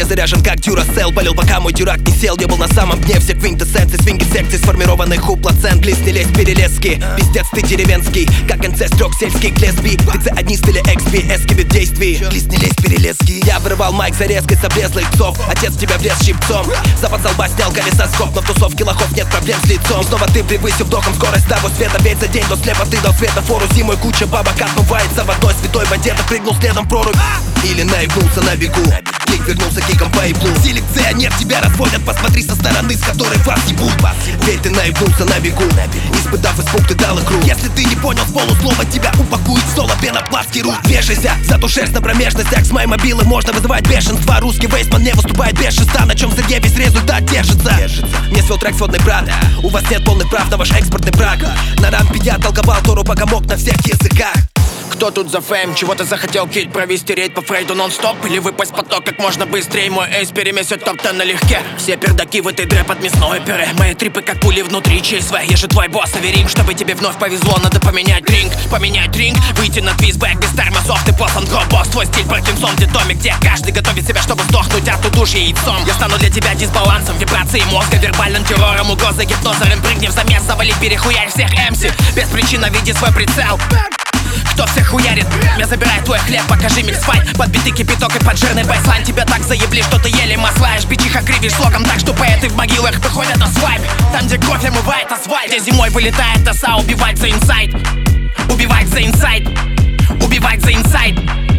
заряжен как Duracell. Болел, пока мой дюрак не сел. Я был на самом дне всех квинтэссенций, свинги секций, сформированных у плацент. Лист не лезь, перелезки, пиздец ты деревенский, как инцестрёк сельский к лесби. Ты цианист или XP, эскивит действий. Лист не лезь, перелезки. Я вырывал майк за резкой с облезлых псов. Отец тебя влез щипцом. Запад со лба снял колесоскоп, но в тусовке лохов нет проблем с лицом. И снова ты превысил вдохом скорость того света. Ведь за день до слепоты дал светофору. Зимой куча бабок отмывается в одной святой воде. Ты прыгнул следом в прорубь или наебнулся на бегу. Клик вернулся киком по иглу. Селекционер тебя разводят, посмотри со стороны, с которой вас ебут. Ведь ты наебнулся на бегу. Испытав испуг, ты дал игру. Если ты не понял с полуслова, тебя упакует в соло пенопластский рут. Вешайся, зато шерсть на промежностях. С моей мобилы можно вызывать бешенство. Русский вейсман не выступает без шеста, на чем Сергей весь результат держится. Мне свел трек сводный брат. У вас нет полных прав на ваш экспортный брак. На рампе я толковал Тору, пока мог на всех языках. Кто тут за фейм? Чего ты захотел, кит? Провести рейд по Фрейду нон-стоп? Или выпасть в поток как можно быстрее? Мой эйс перемесит топ-10 налегке. Все пердаки в этой дре под мясное пюре. Мои трипы как пули внутри ЧСВ. Я же твой босс, Аверим. Чтобы тебе вновь повезло, надо поменять дринк. Поменять дринк, выйти на твистбэк без тормозов. Ты послан гробос, твой стиль Паркинсон. Ты домик, где каждый готовит себя, чтобы сдохнуть от удушья яйцом. Я стану для тебя дисбалансом, вибрацией мозга, вербальным террором, угрозой гипноза. Прыгни в замес, завали, перехуярь всех МС. Без причин види свой прицел. Кто всех хуярит? Я забираю твой хлеб, покажи микс-файт. Под биты кипяток и под жирный байслайн. Тебя так заебли, что ты еле маслаешь. Бичиха кривишь слогом так, что поэты в могилах выходят на свайп. Там, где кровь омывает асфальт, где зимой вылетает оса. Убивать за инсайт. Убивать за инсайт. Убивать за инсайт.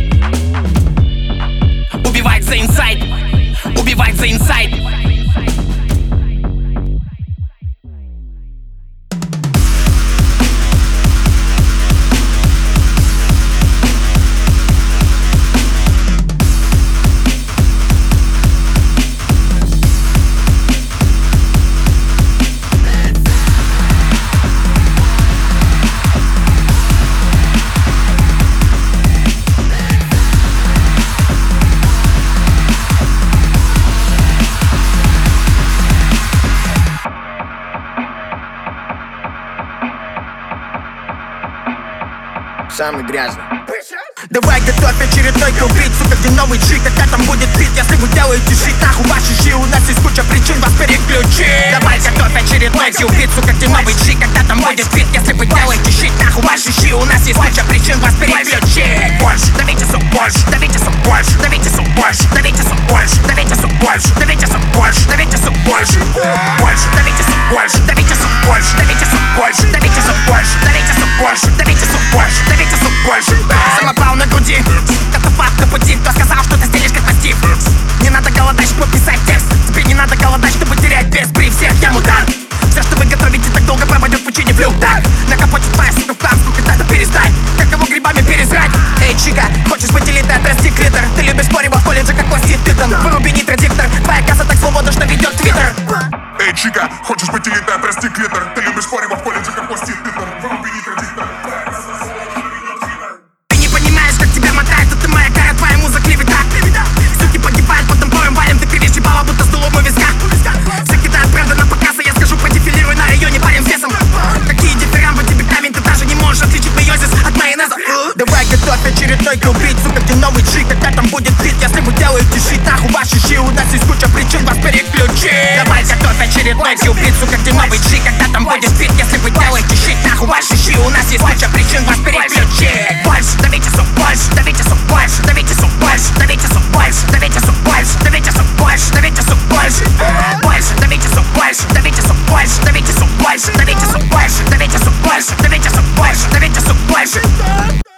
Убивать за инсайт. Убивать за инсайт. Самый грязный. Давай готовь очередной килбит, сука, где новый джиг, когда там будет бит. Если вы делаете шит, нахуй ваши щи, у нас есть куча причин вас переключить. Давай готовь очередной килбит, сука, где новый джиг, когда там будет бит. Если вы делаете шит, нахуй ваши щи, у нас есть куча причин вас переключить. Больше, давите сук больше, давите сук больше, давите сук больше, давите сук больше, давите сук больше, давите сук больше, давите сук больше, больше, давите сук больше, давите сук больше, давите сук больше, давите сук больше, давите сук больше, давите сук больше, давите сук больше. Самопал на груди, катафат на пути. Кто сказал, что ты стелишь как мастиф? Не надо голодать, чтобы писать текст. Тебе не надо голодать, чтобы терять без при всех. Я мутант. Все, что вы готовите, так долго пропадет в пучине блюд. Так, на капоте твоя сука в план, сколько надо перестать. Как кого грибами пересрать. Эй, чика, хочешь быть элитой, отрасти клитор. Ты любишь спорить в колледже, как пластит титан. Выруби нитро-диктор, твоя касса так свободна, что ведет твиттер. Эй, чика, хочешь быть элитой, отрасти клитор. Ты любишь спорить в колледже, как пластит титан. Выруби нитро-диктор. Суки погибают под напором, валим, ты кривишь ебало, будто стулом у виска. Все кидают правда на показ, а я скажу, продефилируй на районе парень весом. Какие дифирамбы, тебе камень, ты даже не можешь отличить мейозис от майонеза. Давай готовь очередной килбит, сука, где новый джиг, когда там будет бит. Если вы делаете щит, нахуй ваши щи, у нас есть куча причин вас переключить. Давай готовь очередной килбит, сука, где новый джиг, когда там будет бит. Если вы делаете щит, нахуй ваши щи, у нас есть куча причин вас переключить. Больше, давите сук больше, давите сук больше, давите сук больше, давите сук больше, давите сук больше, давите сук больше, давите сук больше, больше, давите сук больше, давите сук больше, давите сук больше, давите сук больше, давите сук больше, давите сук больше, давите сук больше.